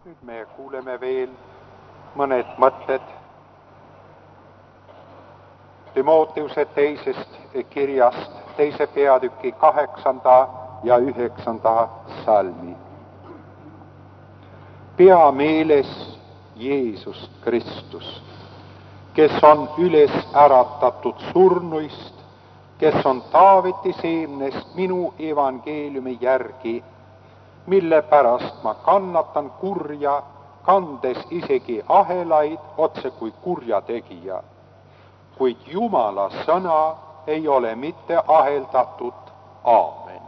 Nüüd me kuuleme veel mõned mõtted Timoteuse teisest kirjast, teise peatüki 8. ja 9. salmi. Pea meeles Jeesus Kristus, kes on üles äratatud surnuist, kes on Taaveti seemnest minu evangeeliumi järgi, mille pärast ma kannatan kurja, kandes isegi ahelaid otse kui kurjategija. Kuid Jumala sõna ei ole mitte aheldatud. Aamen.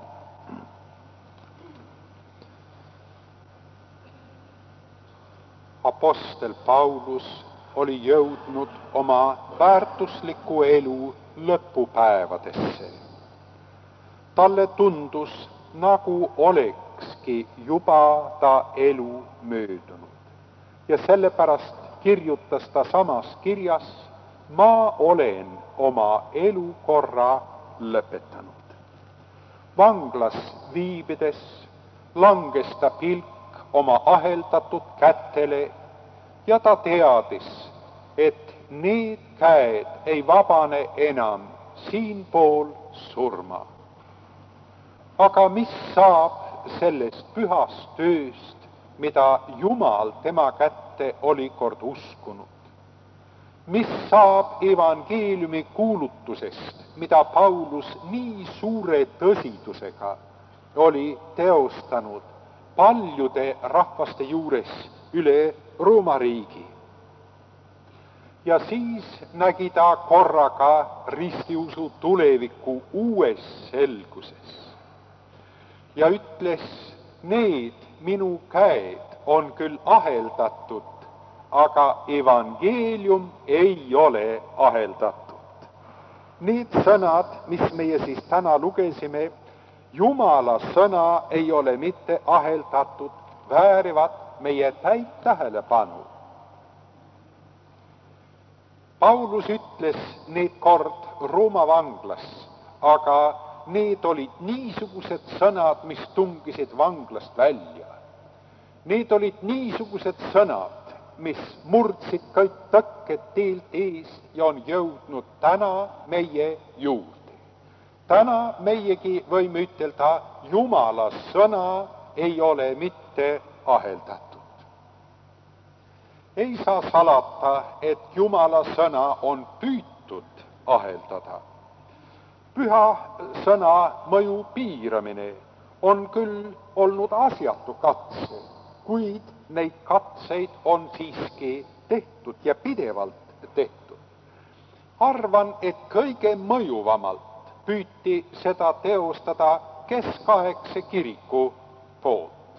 Apostel Paulus oli jõudnud oma väärtusliku elu lõpupäevadesse. Talle tundus, nagu olekski juba ta elu möödunud. Ja sellepärast kirjutas ta samas kirjas, ma olen oma elukorra lõpetanud. Vanglas viibides langes ta pilk oma aheldatud kätele ja ta teadis, et need käed ei vabane enam siinpool surma. Aga mis saab sellest pühast tööst, mida Jumal tema kätte oli kord uskunud? Mis saab evangeeliumi kuulutusest, mida Paulus nii suure tõsidusega oli teostanud paljude rahvaste juures üle Rooma riigi? Ja siis nägi ta korraga ristiusu tuleviku uues selguses ja ütles, need minu käed on küll aheldatud, aga evangeelium ei ole aheldatud. Need sõnad, mis meie siis täna lugesime, Jumala sõna ei ole mitte aheldatud, väärivad meie täit tähelepanu. Paulus ütles need kord Rooma vanglas, aga need olid niisugused sõnad, mis tungisid vanglast välja. Need olid niisugused sõnad, mis murdsid kõik tõkked teelt eest ja on jõudnud täna meie juurde. Täna meiegi võime ütelda, Jumala sõna ei ole mitte aheldatud. Ei saa salata, et Jumala sõna on püütud aheldada. Püha sõna mõju piiramine on küll olnud asjatu katse, kuid neid katseid on siiski tehtud ja pidevalt tehtud. Arvan, et kõige mõjuvamalt püüti seda teostada keskaegse kiriku poolt.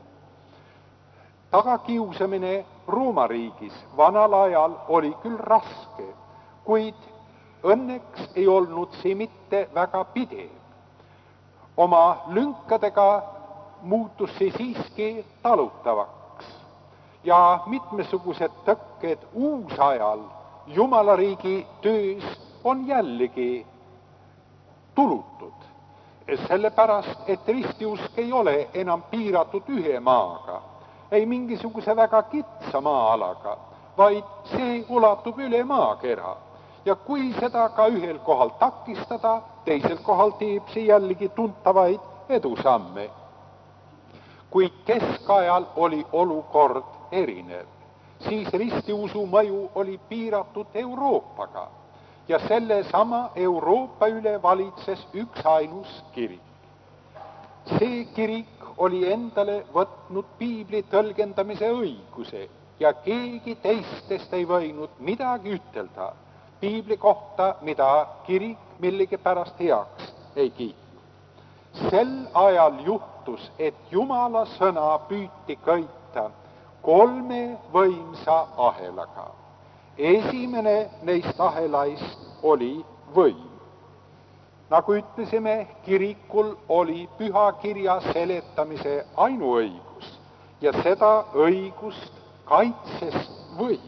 Tagakiusamine Rooma riigis vanal ajal oli küll raske, kuid õnneks ei olnud see mitte väga pidev. Oma lünkadega muutus see siiski talutavaks ja mitmesugused tõkked uusajal Jumala riigi töös on jällegi tulutud. Sellepärast, et ristiusk ei ole enam piiratud ühe maaga, ei mingisuguse väga kitsa maa-alaga, vaid see ulatub üle maakera. Ja kui seda ka ühel kohal takistada, teisel kohal teeb see jällegi tuntavaid edusamme. Kuid keskajal oli olukord erinev, siis ristiusu mõju oli piiratud Euroopaga ja selle sama Euroopa üle valitses üksainus kirik. See kirik oli endale võtnud piibli tõlgendamise õiguse ja keegi teistest ei võinud midagi ütelda piibli kohta, mida kirik millegipärast heaks ei kiitnud. Sel ajal juhtus, et Jumala sõna püüti köita 3 võimsa ahelaga. Esimene neist ahelaist oli võim. Nagu ütlesime, kirikul oli püha kirja seletamise ainuõigus ja seda õigust kaitses võim.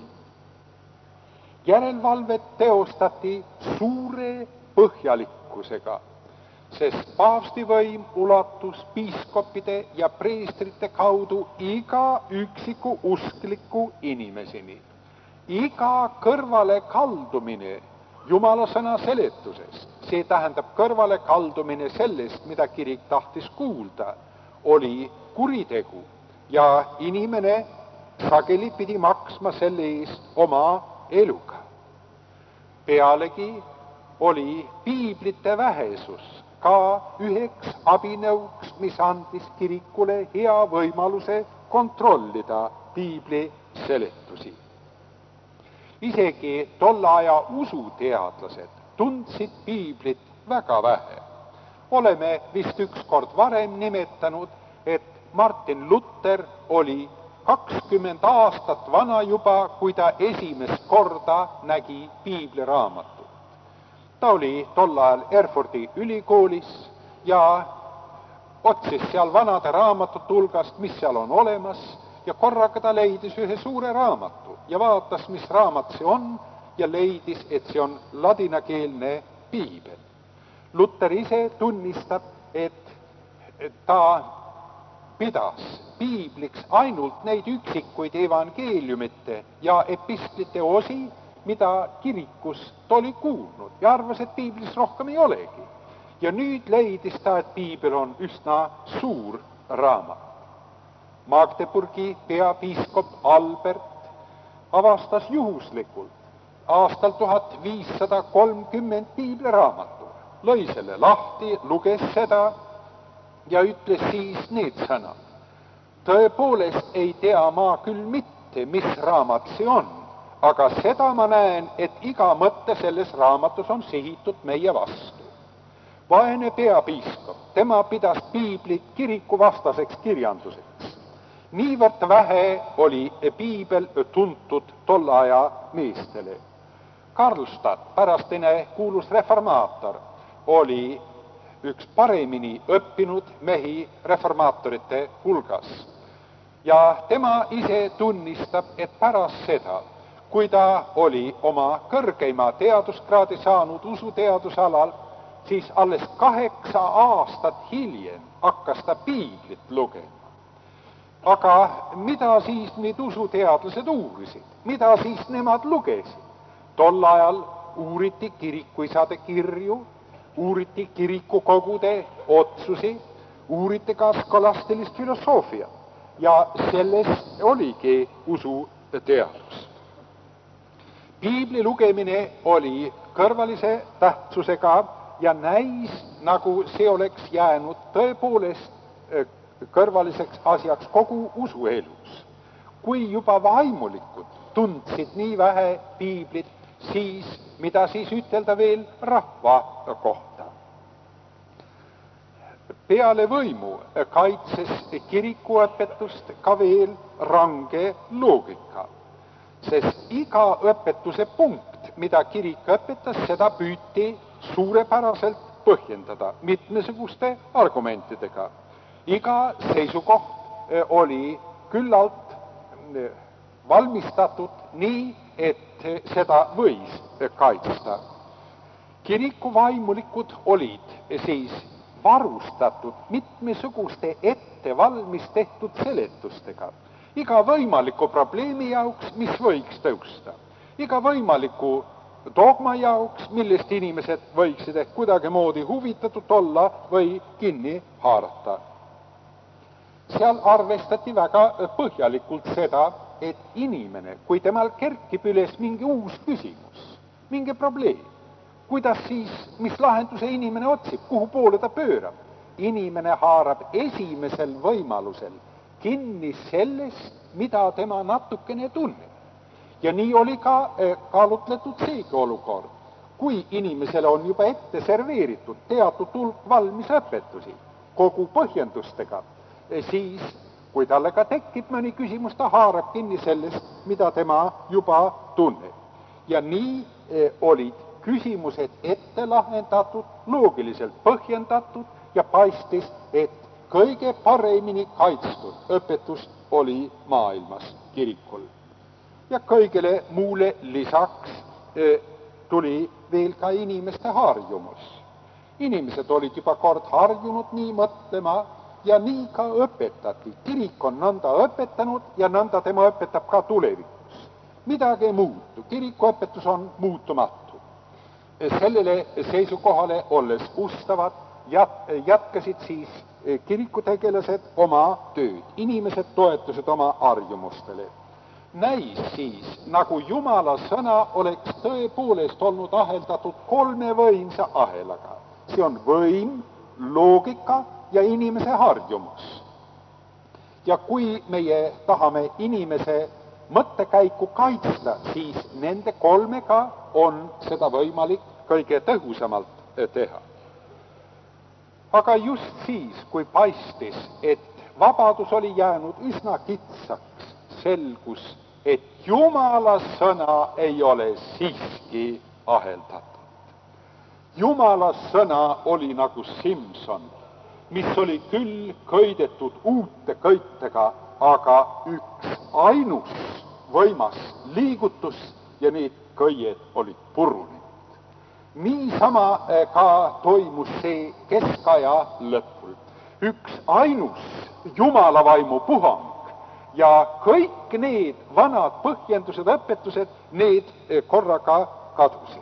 Järelevalvet teostati suure põhjalikkusega sest paavsti võim ulatus piiskopide ja preestrite kaudu iga üksiku uskliku inimeseni. Iga kõrvale kaldumine Jumala sõna seletusest, see tähendab kõrvale kaldumine sellest, mida kirik tahtis kuulda, oli kuritegu ja inimene sageli pidi maksma selle eest oma eluga. Pealegi oli piiblite vähesus ka üheks abinõuks, mis andis kirikule hea võimaluse kontrollida piibli seletusi. Isegi tolle aja usuteadlased tundsid piiblit väga vähe. Oleme vist ükskord varem nimetanud, et Martin Luther oli 20 aastat vana juba, kui ta esimest korda nägi piibliraamatut. Ta oli tol ajal Erfurti ülikoolis ja otsis seal vanade raamatute hulgast, mis seal on olemas, ja korraga ta leidis ühe suure raamatu ja vaatas, mis raamat see on, ja leidis, et see on ladinakeelne piibel. Luther ise tunnistab, et ta pidas piibliks ainult neid üksikuid evangeeliumite ja epistlite osi, mida kirikust oli kuulnud, ja arvas, et piiblis rohkem ei olegi. Ja nüüd leidis ta, et piibel on üsna suur raamat. Magdeburgi peapiiskop Albert avastas juhuslikult aastal 1530 piibliraamatu, lõi selle lahti, luges seda ja ütles siis need sõnad. Tõepoolest ei tea ma küll mitte, mis raamat see on, aga seda ma näen, et iga mõte selles raamatus on sihitud meie vastu. Vaene peapiiskop, tema pidas piiblit kirikuvastaseks kirjanduseks. Niivõrd vähe oli piibel tuntud tolle aja meestele. Karlstad, pärastine kuulus reformaator, oli üks paremini õppinud mehi reformaatorite hulgas. Ja tema ise tunnistab, et pärast seda, kui ta oli oma kõrgeima teaduskraadi saanud usuteadusalal, siis alles 8 aastat hiljem hakkas ta piiblit lugema. Aga mida siis need usuteadlased uurisid? Mida siis nemad lugesid? Tol ajal uuriti kirikuisade kirju, uuriti kirikukogude otsusi, uuriti ka skolastilist filosoofiat ja sellest oligi usuteadus. Piibli lugemine oli kõrvalise tähtsusega ja näis, nagu see oleks jäänud tõepoolest kõrvaliseks asjaks kogu usuelus. Kui juba vaimulikud tundsid nii vähe piiblit, siis mida siis ütelda veel rahva kohta? Peale võimu kaitses kirikuõpetust ka veel range loogika, sest iga õpetuse punkt, mida kirik õpetas, seda püüti suurepäraselt põhjendada mitmesuguste argumentidega. Iga seisukoht oli küllalt valmistatud nii, et seda võis kaitsta. Kiriku vaimulikud olid siis varustatud mitmesuguste ettevalmis tehtud seletustega. Iga võimaliku probleemi jaoks, mis võiks tõusta. Iga võimaliku dogma jaoks, millest inimesed võiksid ehk kuidagimoodi huvitatud olla või kinni haarata. Seal arvestati väga põhjalikult seda, et inimene, kui temal kerkib üles mingi uus küsimus, mingi probleem, kuidas siis, mis lahenduse inimene otsib, kuhu poole ta pöörab? Inimene haarab esimesel võimalusel kinni sellest, mida tema natukene tunneb. Ja nii oli ka kaalutletud seegi olukord. Kui inimesele on juba ette serveeritud teatud hulk valmis õpetusi, kogu põhjendustega, siis kui talle ka tekib mõni küsimus, ta haarab kinni sellest, mida tema juba tunneb. Ja nii olid küsimused ette lahendatud, loogiliselt põhjendatud ja paistis, et kõige paremini kaitstud õpetus oli maailmas kirikul. Ja kõigele muule lisaks tuli veel ka inimeste harjumus. Inimesed olid juba kord harjunud nii mõtlema ja nii ka õpetati. Kirik on nõnda õpetanud ja nõnda tema õpetab ka tulevikus. Midagi ei muutu, kirikuõpetus on muutumatu. Sellele seisukohale olles ustavad, jätkasid siis kirikutegelased oma tööd. Inimesed toetusid oma harjumustele. Näis siis, nagu Jumala sõna oleks tõepoolest olnud aheldatud 3 võimsa ahelaga. See on võim, loogika ja inimese harjumus. Ja kui meie tahame inimese mõttekäiku kaitsta, siis nende 3-ga on seda võimalik kõige tõhusamalt teha. Aga just siis, kui paistis, et vabadus oli jäänud üsna kitsaks, selgus, et Jumala sõna ei ole siiski aheldatud. Jumala sõna oli nagu Simson, mis oli küll köidetud uute köitega, aga üks ainus võimas liigutus ja need köied olid purunenud. Niisama ka toimus see keskaja lõpul. Üks ainus Jumala vaimu puhang ja kõik need vanad põhjendused, õpetused, need korraga kadusid.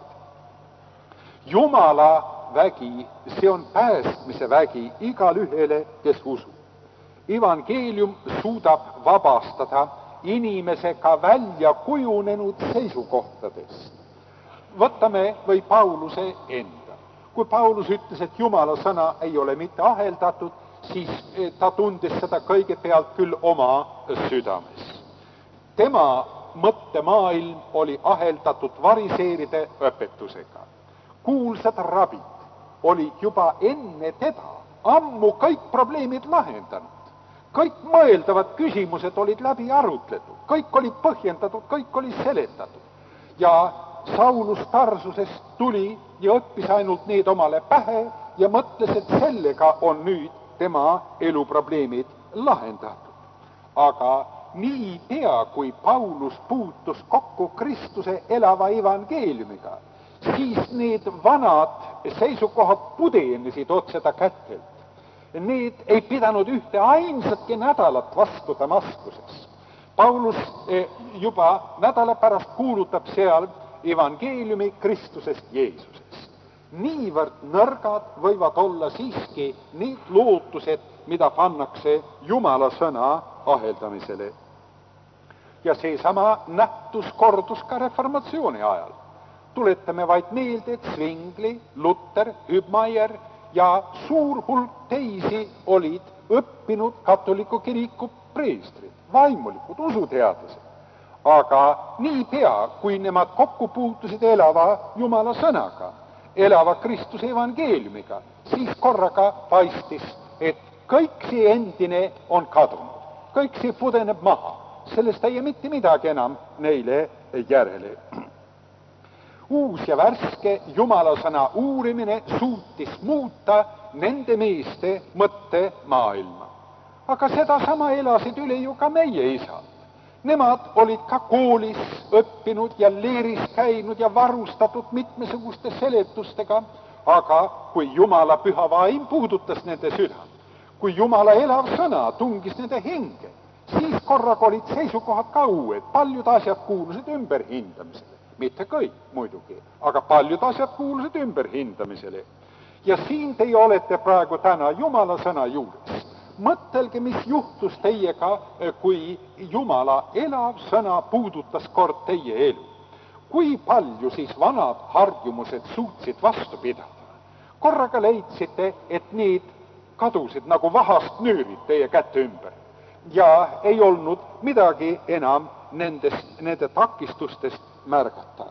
Jumala vägi, see on päästmise vägi igal ühele, kes usub. Evangeelium suudab vabastada inimese ka välja kujunenud seisukohtadest. Võtame või Pauluse enda. Kui Paulus ütles, et Jumala sõna ei ole mitte aheldatud, siis ta tundis seda kõigepealt küll oma südames. Tema mõttemaailm oli aheldatud variseeride õpetusega. Kuulsad rabid olid juba enne teda ammu kõik probleemid lahendanud. Kõik mõeldavad küsimused olid läbi arutletud, kõik olid põhjendatud, kõik olid seletatud. Ja Saulus Tarsusest tuli ja õppis ainult need omale pähe ja mõtles, et sellega on nüüd tema eluprobleemid lahendatud. Aga niipea, kui Paulus puutus kokku Kristuse elava evangeeliumiga, siis need vanad seisukohad pudenesid otseda kättelt. Need ei pidanud ühte ainsatki nädalat vastu Damaskuses. Paulus juba nädala pärast kuulutab seal evangeeliumi Kristusest Jeesusest. Niivõrd nõrgad võivad olla siiski need lootused, mida pannakse Jumala sõna aheldamisele. Ja seesama nähtus kordus ka reformatsiooni ajal. Tuletame vaid meelde, et Zwingli, Luther, Hübmeier ja suur hulk teisi olid õppinud katoliku kiriku preestrid, vaimulikud, usuteadlased. Aga niipea, kui nemad kokku puutusid elava Jumala sõnaga, elava Kristuse evangeeliumiga, siis korraga paistis, et kõik see endine on kadunud, kõik see pudeneb maha, sellest ei jää mitte midagi enam neile järele. Uus ja värske Jumala sõna uurimine suutis muuta nende meeste mõttemaailma. Aga sedasama elasid üle ju ka meie isad. Nemad olid ka koolis õppinud ja leeris käinud ja varustatud mitmesuguste seletustega, aga kui Jumala püha vaim puudutas nende südant, kui Jumala elav sõna tungis nende hinge, siis korraga olid seisukohad ka uued, paljud asjad kuulusid ümberhindamisele. Mitte kõik muidugi, aga paljud asjad kuulusid ümberhindamisele. Ja siin teie olete praegu täna Jumala sõna juures. Mõtelge, mis juhtus teiega, kui Jumala elav sõna puudutas kord teie elu. Kui palju siis vanad harjumused suutsid vastu pidada? Korraga leidsite, et need kadusid nagu vahast nöörid teie kätte ümber. Ja ei olnud midagi enam nende takistustest märgata.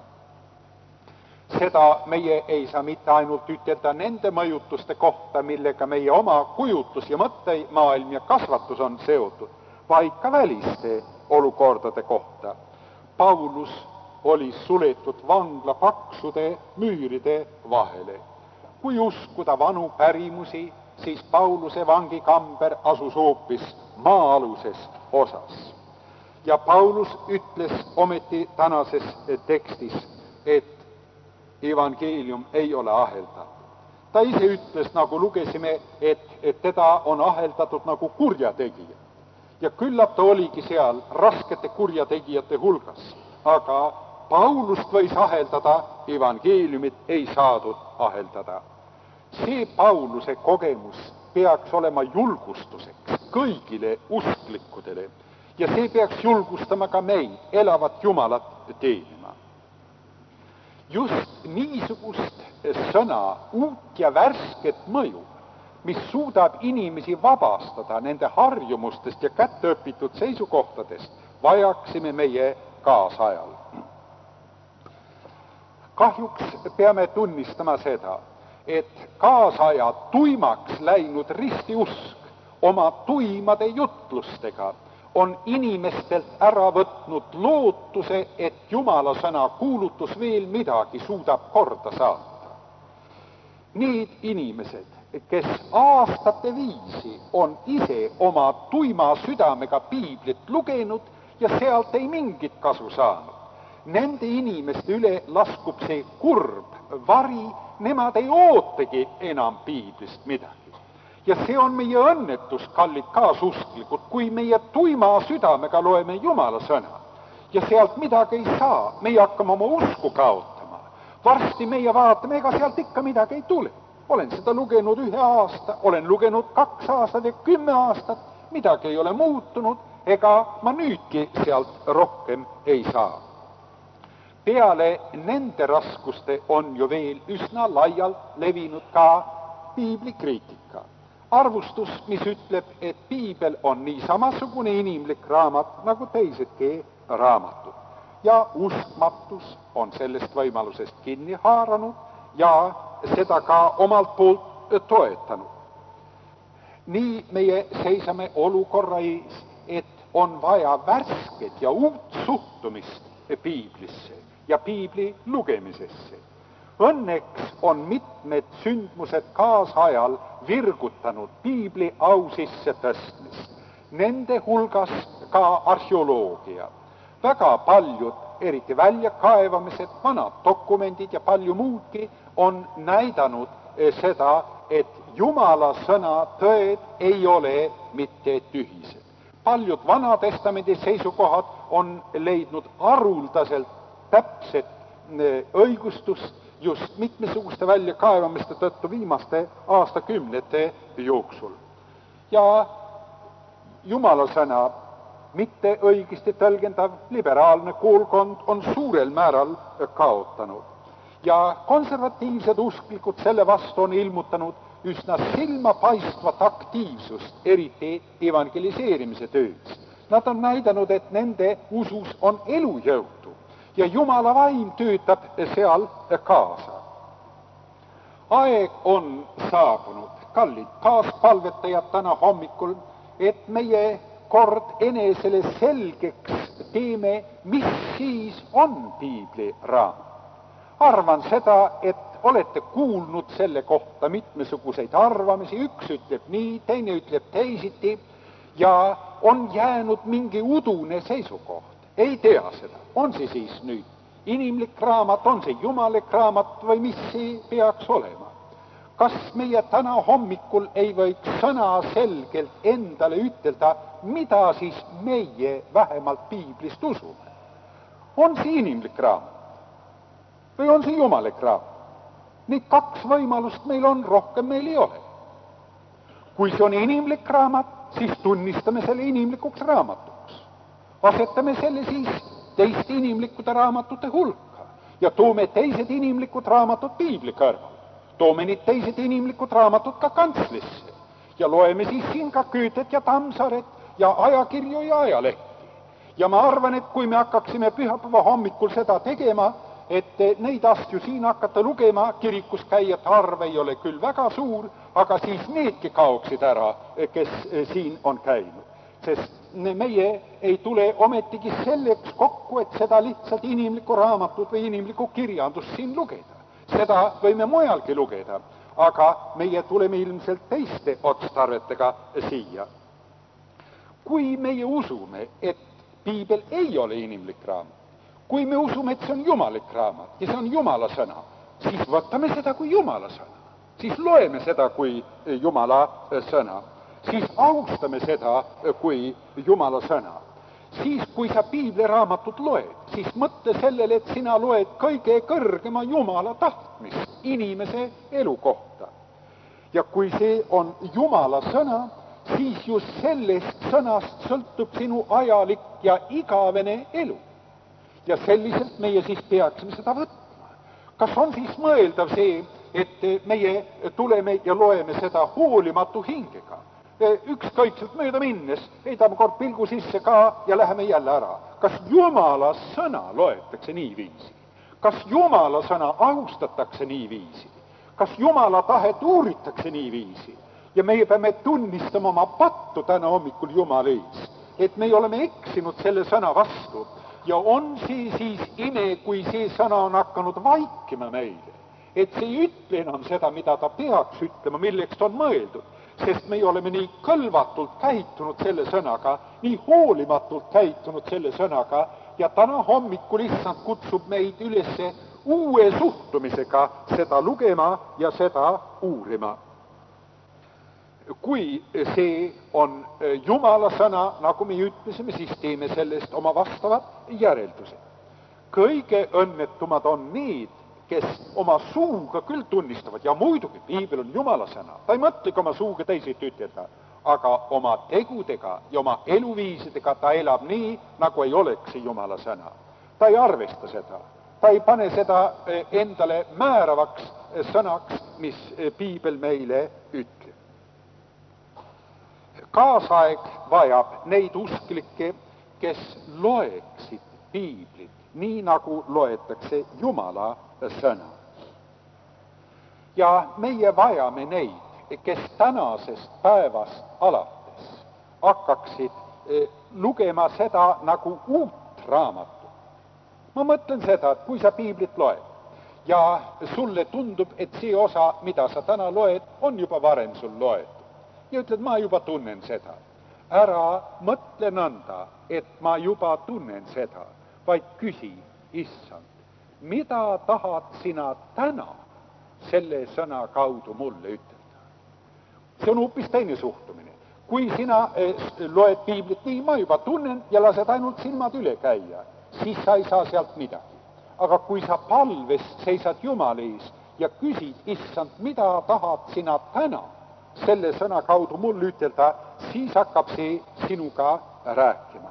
Seda meie ei saa mitte ainult ütelda nende mõjutuste kohta, millega meie oma kujutlus ja mõttemaailm ja kasvatus on seotud, vaid ka väliste olukordade kohta. Paulus oli suletud vangla paksude müüride vahele. Kui uskuda vanu pärimusi, siis Pauluse vangikamber asus hoopis maa-aluses osas. Ja Paulus ütles ometi tänases tekstis, et evangeelium ei ole aheldatud. ta ise ütles, nagu lugesime, et teda on aheldatud nagu kurjategija. Ja küllap ta oligi seal raskete kurjategijate hulgas. Aga Paulust võis aheldada, evangeeliumit ei saadud aheldada. See Pauluse kogemus peaks olema julgustuseks kõigile usklikudele ja see peaks julgustama ka meid elavat Jumalat teenima. Just niisugust sõna, uut ja värsket mõju, mis suudab inimesi vabastada nende harjumustest ja kätteõpitud seisukohtadest, vajaksime meie kaasajal. Kahjuks peame tunnistama seda, et kaasaja tuimaks läinud ristiusk oma tuimade jutlustega on inimestelt ära võtnud lootuse, et Jumala sõna kuulutus veel midagi suudab korda saata. Need inimesed, kes aastate viisi on ise oma tuima südamega piiblit lugenud ja sealt ei mingit kasu saanud, nende inimeste üle laskub see kurb vari, nemad ei ootagi enam piiblist midagi. Ja see on meie õnnetus, kallid kaasusklikud, kui meie tuima südamega loeme Jumala sõna ja sealt midagi ei saa, meie hakkame oma usku kaotama. Varsti meie vaatame, ega sealt ikka midagi ei tule. Olen seda lugenud 1 aasta, olen lugenud 2 aastat ja 10 aastat, midagi ei ole muutunud, ega ma nüüdki sealt rohkem ei saa. Peale nende raskuste on ju veel üsna laialt levinud ka piiblikriitika. Arvustus, mis ütleb, et piibel on nii samasugune inimlik raamat nagu teisedki raamatud. Ja uskmatus on sellest võimalusest kinni haaranud ja seda ka omalt poolt toetanud. Nii meie seisame olukorra ees, et on vaja värsket ja uut suhtumist piiblisse ja piibli lugemisesse. Õnneks on mitmed sündmused kaasajal virgutanud piibli au sisse tõstmist. Nende hulgas ka arheoloogia. Väga paljud, eriti väljakaevamised, vanad dokumendid ja palju muudki on näidanud seda, et Jumala sõna tõed ei ole mitte tühised. Paljud Vanatestamendi seisukohad on leidnud haruldaselt täpset õigustust just mitmesuguste väljakaevamiste tõttu viimaste aastakümnete jooksul. Ja Jumala sõna mitte õigesti tõlgendav liberaalne koolkond on suurel määral kaotanud. Ja konservatiivsed usklikud selle vastu on ilmutanud üsna silmapaistvat aktiivsust, eriti evangeliseerimise töös. Nad on näidanud, et nende usus on elujõudu ja Jumala vaim töötab seal kaasa. Aeg on saabunud, kallid kaaspalvetajad, täna hommikul, et meie kord enesele selgeks teeme, mis siis on piibli raamat. Arvan seda, et olete kuulnud selle kohta mitmesuguseid arvamisi, üks ütleb nii, teine ütleb teisiti ja on jäänud mingi udune seisukoht. Ei tea seda, on see siis nüüd inimlik raamat, on see jumalik raamat või mis see peaks olema. Kas meie täna hommikul ei võiks sõna selgelt endale ütelda, mida siis meie vähemalt piiblist usume? On see inimlik raamat või on see jumalik raamat? Need 2 võimalust meil on, rohkem meil ei ole. Kui see on inimlik raamat, siis tunnistame selle inimlikuks raamatuks. Asetame selle siis teiste inimlikude raamatute hulka ja toome teised inimlikud raamatud piibli kõrval. Toome need teised inimlikud raamatud ka kantslisse ja loeme siis siin ka Goethet ja Tammsaaret ja ajakirju ja ajalehti. Ja ma arvan, et kui me hakkaksime pühapäeva hommikul seda tegema, et neid asju siin hakata lugema, kirikus käijate arv ei ole küll väga suur, aga siis needki kaoksid ära, kes siin on käinud. Sest meie ei tule ometigi selleks kokku, et seda lihtsalt inimlikku raamatut või inimlikku kirjandust siin lugeda. Seda võime mujalgi lugeda, aga meie tuleme ilmselt teiste otstarvetega siia. Kui meie usume, et piibel ei ole inimlik raamat, kui me usume, et see on jumalik raamat ja see on Jumala sõna, siis võtame seda kui Jumala sõna. siis loeme seda kui Jumala sõna. Siis austame seda kui Jumala sõna. Siis, kui sa piibliraamatut loed, siis mõtle sellele, et sina loed kõige kõrgema Jumala tahtmist inimese elu kohta. Ja kui see on Jumala sõna, siis just sellest sõnast sõltub sinu ajalik ja igavene elu. Ja selliselt meie siis peaksime seda võtma. Kas on siis mõeldav see, et meie tuleme ja loeme seda hoolimatu hingega? Ükskõikselt mööda minnes, heidame kord pilgu sisse ka ja läheme jälle ära. Kas Jumala sõna loetakse niiviisi? Kas Jumala sõna austatakse niiviisi? Kas Jumala tahet uuritakse niiviisi? Ja meie peame tunnistama oma pattu täna hommikul Jumala ees, et me oleme eksinud selle sõna vastu. Ja on see siis ime, kui see sõna on hakanud vaikima meile, et see ei ütle enam seda, mida ta peaks ütlema, milleks ta on mõeldud. Sest me oleme nii kõlvatult käitunud selle sõnaga, nii hoolimatult käitunud selle sõnaga ja täna hommikul issand kutsub meid üles uue suhtumisega seda lugema ja seda uurima. Kui see on Jumala sõna, nagu me ütlesime, siis teeme sellest oma vastavad järeldused. Kõige õnnetumad on need, kes oma suuga küll tunnistavad, ja muidugi, piibel on Jumala sõna, ta ei mõtlegi oma suuga teised ütelda, aga oma tegudega ja oma eluviisidega ta elab nii, nagu ei oleks see Jumala sõna. Ta ei arvesta seda, ta ei pane seda endale määravaks sõnaks, mis piibel meile ütleb. Kaasaeg vajab neid usklikke, kes loeksid piiblit, nii nagu loetakse Jumala sõna. Ja meie vajame neid, kes tänasest päevast alates hakkaksid lugema seda nagu uut raamatut. Ma mõtlen seda, et kui sa piiblit loed ja sulle tundub, et see osa, mida sa täna loed, on juba varem sul loetud ja ütled, ma juba tunnen seda. Ära mõtle nõnda, et ma juba tunnen seda, vaid küsi, issand, mida tahad sina täna selle sõna kaudu mulle ütelda? See on hoopis teine suhtumine. Kui sina loed piiblit nii, ma juba tunnen ja lased ainult silmad üle käia, siis sa ei saa sealt midagi. Aga kui sa palvest seisad Jumala ees ja küsid, issand, mida tahad sina täna selle sõna kaudu mulle ütelda, siis hakkab see sinuga rääkima.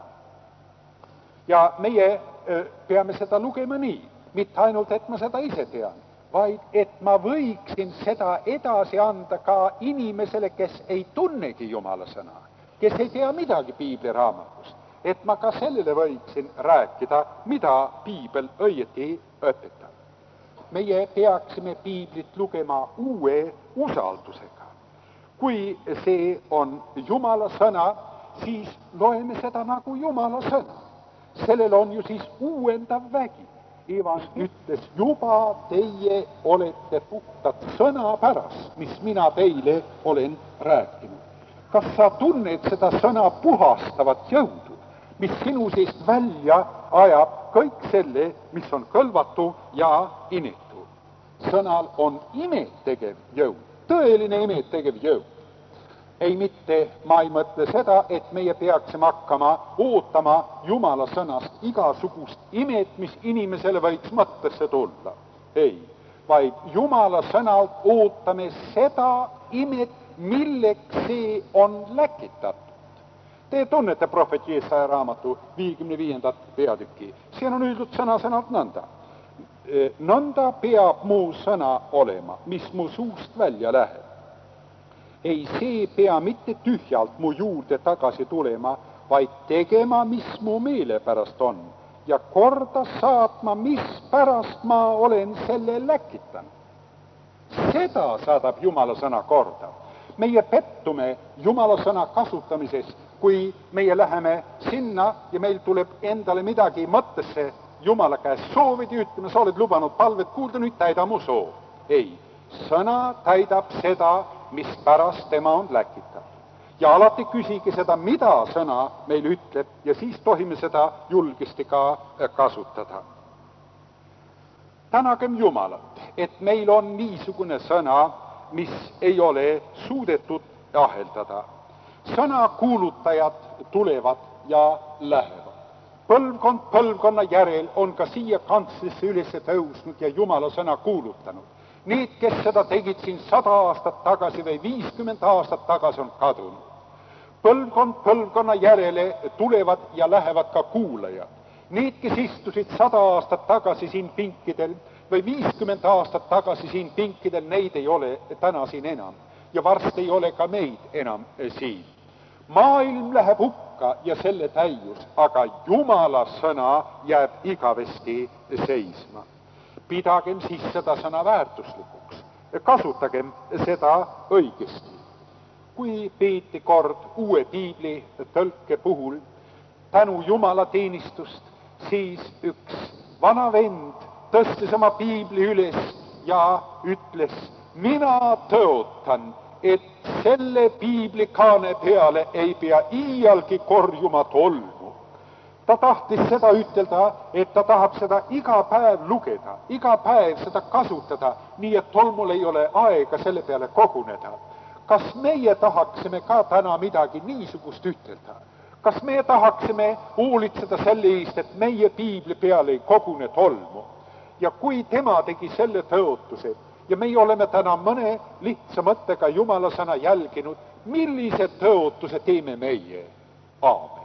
Ja meie peame seda lugema nii, mitte ainult, et ma seda ise tean, vaid et ma võiksin seda edasi anda ka inimesele, kes ei tunnegi Jumala sõna, kes ei tea midagi piibliraamatust, et ma ka sellele võiksin rääkida, mida piibel õieti õpetab. Meie peaksime piiblit lugema uue usaldusega. Kui see on Jumala sõna, siis loeme seda nagu Jumala sõna. Sellel on ju siis uuendav vägi. Ivans ütles, juba teie olete puhtad sõna pärast, mis mina teile olen rääkinud. Kas sa tunned seda sõna puhastavat jõudu, mis sinu seest välja ajab kõik selle, mis on kõlvatu ja inetu? Sõnal on imetegev jõud, tõeline imetegev jõud. Ei mitte, ma ei mõtle seda, et meie peaksime hakkama ootama Jumala sõnast igasugust imet, mis inimesele võiks mõttesse tulla. Ei, vaid Jumala sõnalt ootame seda imet, milleks see on läkitatud. Te tunnete prohvet Jesaja raamatu 55. peatüki. Siin on öeldud sõna-sõnalt nõnda. Nõnda peab mu sõna olema, mis mu suust välja läheb. Ei, see pea mitte tühjalt mu juurde tagasi tulema, vaid tegema, mis mu meele pärast on, ja korda saatma, mis pärast ma olen selle läkitanud. Seda saadab Jumala sõna korda. Meie pettume Jumala sõna kasutamises, kui meie läheme sinna ja meil tuleb endale midagi mõttesse Jumala käest soovid ja ütleme, sa oled lubanud palvet kuulda, nüüd täida mu soov. Ei, sõna täidab seda, mis pärast tema on läkitatud. Ja alati küsige seda, mida sõna meil ütleb, ja siis tohime seda julgesti ka kasutada. Tänagem Jumalat, et meil on niisugune sõna, mis ei ole suudetud aheldada. Sõna kuulutajad tulevad ja lähevad. Põlvkond põlvkonna järel on ka siia kantslisse üles tõusnud ja Jumala sõna kuulutanud. Need, kes seda tegid siin 100 aastat tagasi või 50 aastat tagasi, on kadunud. Põlvkond põlvkonna järele tulevad ja lähevad ka kuulajad. Need, kes istusid 100 aastat tagasi siin pinkidel või 50 aastat tagasi siin pinkidel, neid ei ole täna siin enam. Ja varsti ei ole ka meid enam siin. Maailm läheb hukka ja selle täius, aga Jumala sõna jääb igavesti seisma. Pidagem siis seda sõna väärtuslikuks. Kasutagem seda õigesti. Kui peeti kord uue piibli tõlke puhul tänu Jumala teenistust, siis üks vana vend tõstis oma piibli üles ja ütles, mina tõotan, et selle piiblikaane peale ei pea iialgi korjuma tolmu. Ta tahtis seda ütelda, et ta tahab seda iga päev lugeda, iga päev seda kasutada, nii et tolmul ei ole aega selle peale koguneda. Kas meie tahaksime ka täna midagi niisugust ütelda? Kas me tahaksime hoolitseda selle eest, et meie piibli peale ei kogune tolmu? Ja kui tema tegi selle tõotuse, ja meie oleme täna mõne lihtsa mõttega Jumala sõna jälginud, millise tõotuse teeme meie? Aamen.